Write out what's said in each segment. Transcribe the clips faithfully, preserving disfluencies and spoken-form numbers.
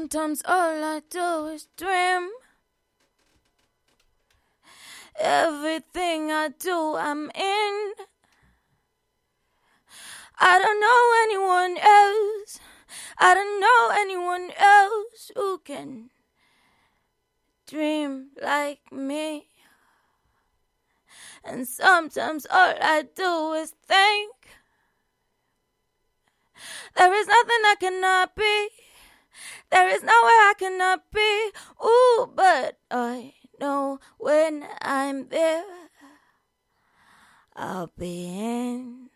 sometimes all I do is dream. Everything I do, I'm in. I don't know anyone else. I don't know anyone else who can dream like me. And sometimes all I do is think. There is nothing I cannot be. There is nowhere I cannot be. Ooh, but I know when I'm there, I'll be in.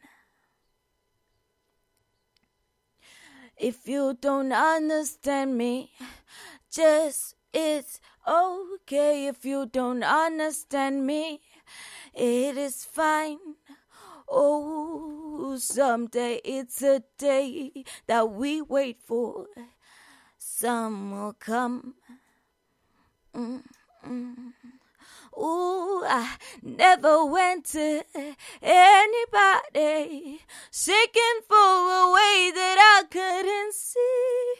If you don't understand me, just it's okay. If you don't understand me, it is fine. Oh, someday it's a day that we wait for. Some will come. Mm-mm. Ooh, I never went to anybody seeking for a way that I couldn't see.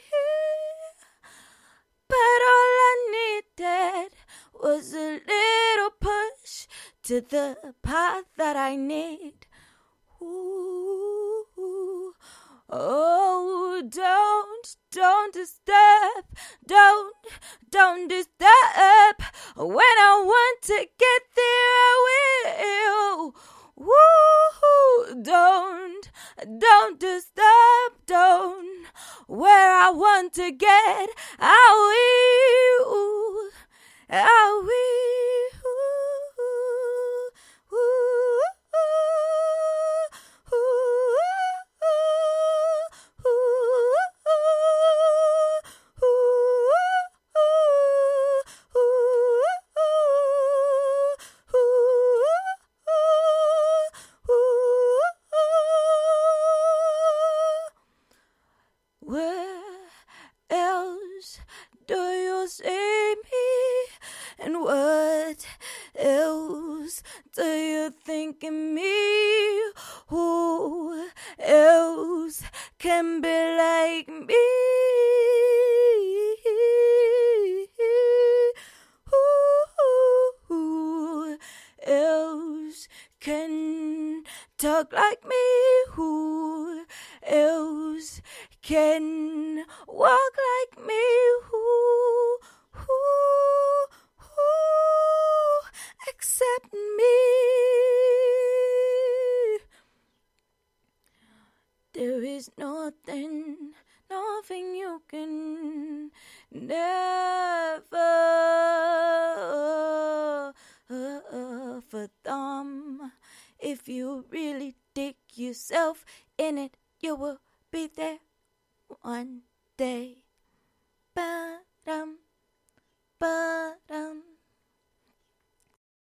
But all I needed was a little push to the path that I need. Ooh, oh, don't, don't disturb, don't, don't disturb. When I want to get there, I will. Woo, don't, don't disturb, don't. Where I want to get, I will, I will. Ooh, ooh, ooh, ooh, ooh, where else do you see me? And what else do you think of me? Who else can be like me? Who else can talk like me? Who else can walk like me? Who, who, who except me? There is nothing, nothing you can never fathom. If you really dig yourself in it, you will be there one day.